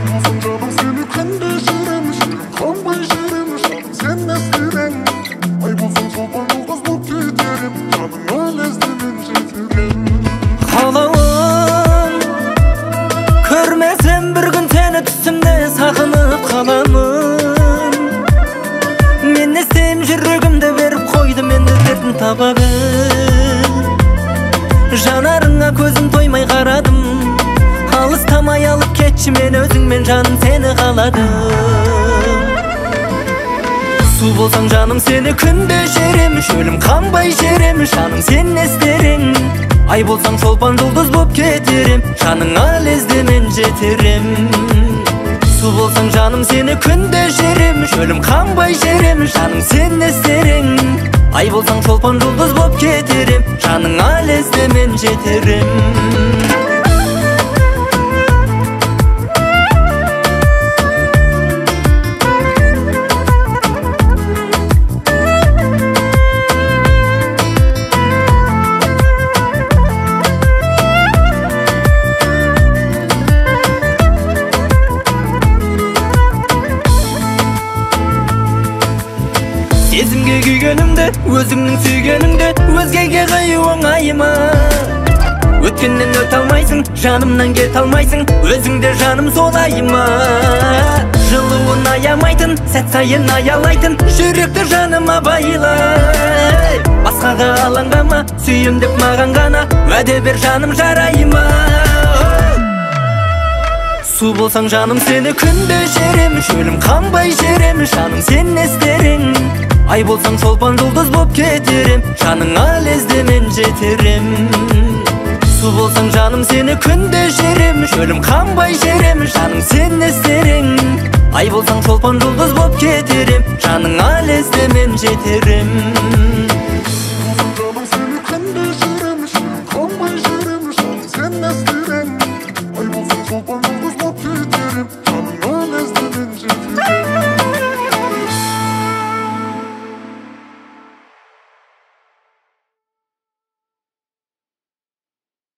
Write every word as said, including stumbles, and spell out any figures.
болсам жаным сені күнде жереміш, қанбай жереміш, жаным сен ескерен. Ай болсам шолпан жұлдыз боп кетерем, жаныңа лезде мен жетерем. Қалауым көрмесем бір күн сені түсімде сағынып қаламын. Мен не істеймін жүрегімді беріп қойды, мен дертін табабын. Жанарыңа көзім тоймай қарадым, алыстамай алып кетші мен өзіңмен, жаным сені қаладым. Су болсаң жаным сені күнде жереміш, өлім қанбай жереміш, жаным сен не істерің. Ай болсаң шолпан жұлдыз боп кетерем, жаныңа лезде мен жетерем. Су болсаң жаным сені күнде жереміш, өлім қанбай жереміш, жаным сен не істерің. Ай болсаң шолпан жұлдыз боп кетерем, жаныңа лезде мен жетерем. Сезімге күйгенімді, өзіңнің сүйгеніңді өзгеге қию оңай ма? Өткеннен өте алмайсың, жанымнан кете алмайсың, өзіңде жаным солай ма? Жылуын аямайтын, сәт сайын аялайтын, жүректі жаныма байлай. Басқаға алаңғама, сүйем деп маған ғана уәде бер, жаным жарай ма? Су болсаң жаным сені күнде жереміш, өлім қанбай жереміш, жаным сен не істерің. Ай болсаң шолпан жұлдыз боп кетерем, жаныңа лезде мен жетерем. Су болсаң жаным сені күнде жереміш, өлім қанбай жереміш, жаным сен не істерің. Ай болсаң шолпан жұлдыз боп кетерем, жаныңа лезде мен жетерем.